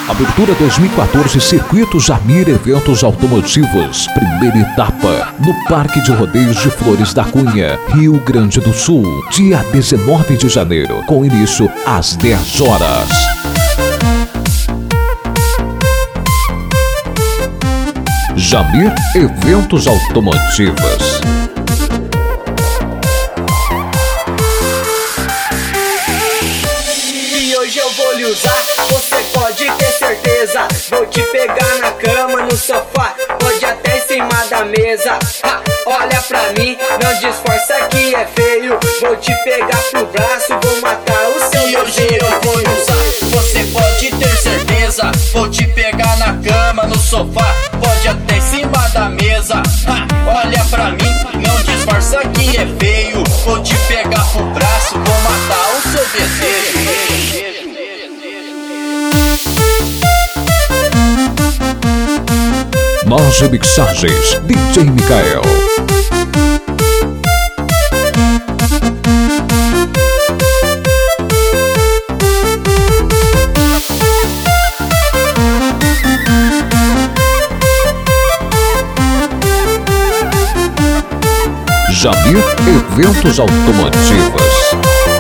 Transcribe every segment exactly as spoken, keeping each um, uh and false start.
Abertura dois mil e quatorze, Circuito Jamir Eventos Automotivos. Primeira etapa, no Parque de Rodeios de Flores da Cunha, Rio Grande do Sul. Dia dezenove de janeiro, com início às dez horas. Jamir Eventos Automotivos. E hoje eu vou lhe usar, você pode ter certeza. Vou te pegar na cama, no sofá, pode até em cima da mesa. Ha, olha pra mim, não disfarça que é feio. Vou te pegar pro braço, vou matar o seu. E hoje eu vou lhe usar, você pode ter certeza. Vou te pegar na cama, no sofá, pode até em cima da mesa. Ha, olha pra mim, não disfarça que é feio. Vou te pegar pro braço, vou matar o seu desejo. Marge Mixagens, D J Mikael. Jamir Eventos Automotivos.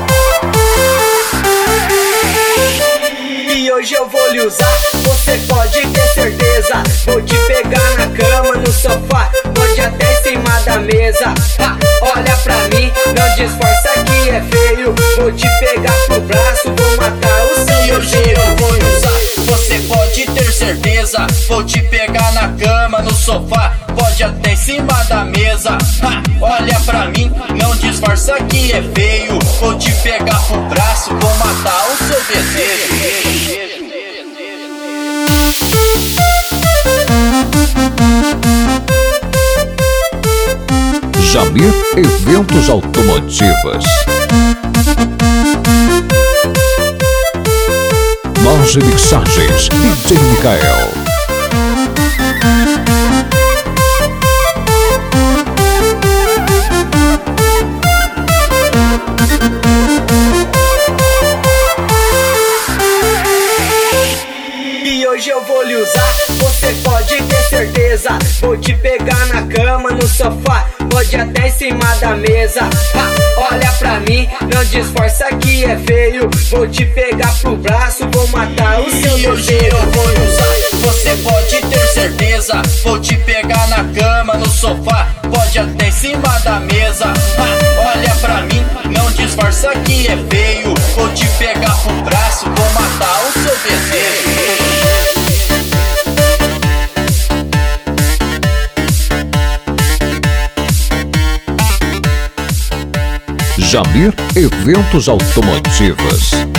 E hoje eu vou lhe usar, você pode ter certeza. Vou te pegar na cama, no sofá, pode até em cima da mesa. Ha, olha pra mim, não disfarça que é feio. Vou te pegar pro braço, vou matar o seu. E hoje eu vou lhe usar, você pode ter certeza. Vou te pegar na cama, no sofá, pode até em cima da mesa. Ha, olha pra mim, não disfarça que é feio. Vou te pegar pro braço, vou matar o seu desejo. Jamir Eventos Automotivos. Marge Mixagens, D J Mikael. E hoje eu vou lhe usar, você pode ter certeza. Vou te pegar na cama, no sofá, pode até em cima da mesa. Ha, olha pra mim, não disfarça que é feio. Vou te pegar pro braço, vou matar o seu. E hoje eu vou lhe usar, você pode ter certeza. Vou te pegar na cama, no sofá, pode até em cima da mesa. Ha, olha pra mim, não disfarça que é feio. Vou te pegar pro braço, vou matar o seu desejo. Jamir Eventos Automotivos.